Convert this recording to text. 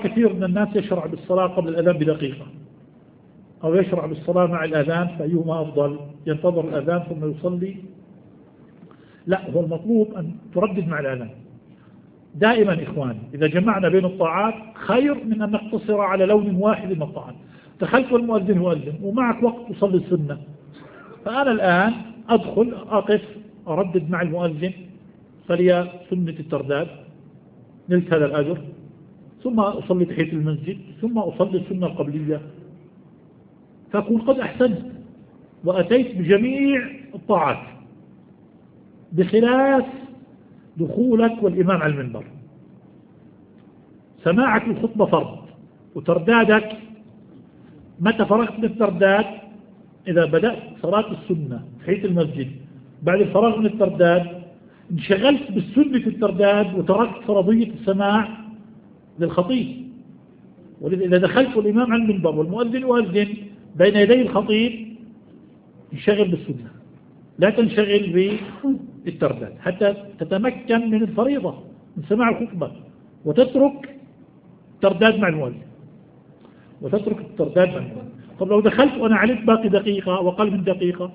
كثير من الناس يشرع بالصلاة قبل الأذان بدقيقة، أو يشرع بالصلاة مع الأذان، فأيهما أفضل؟ ينتظر الأذان ثم يصلي؟ لا، هو المطلوب أن تردد مع الأذان دائما. إخواني، إذا جمعنا بين الطاعات خير من أن نقتصر على لون واحد من الطاعات. دخلت والمؤذن يؤذن ومعك وقت تصلي السنة، فأنا الآن أدخل أقف أردد مع المؤذن فلي سنة الترداد، نلت هذا الأجر، ثم أصلي تحية المسجد، ثم أصلي السنة القبلية، فأكون قد أحسنت وأتيت بجميع الطاعات، بخلاف دخولك والإمام على المنبر. سماعك الخطبة فرض، وتردادك متى فرغت من الترداد؟ إذا بدأت صلاة السنة تحية المسجد، بعد الفراغ من الترداد انشغلت بالسنة في الترداد وتركت فرضية السماع للخطيب. ولذا إذا دخلت الإمام على المنبر والمؤذن يؤذن بين يدي الخطيب انشغل بالسنة، لا تنشغل بالترداد حتى تتمكن من الفريضة من سماع الخطبة، وتترك الترداد مع المؤذن، طب لو دخلت وأنا علمت باقي دقيقة وأقل من دقيقة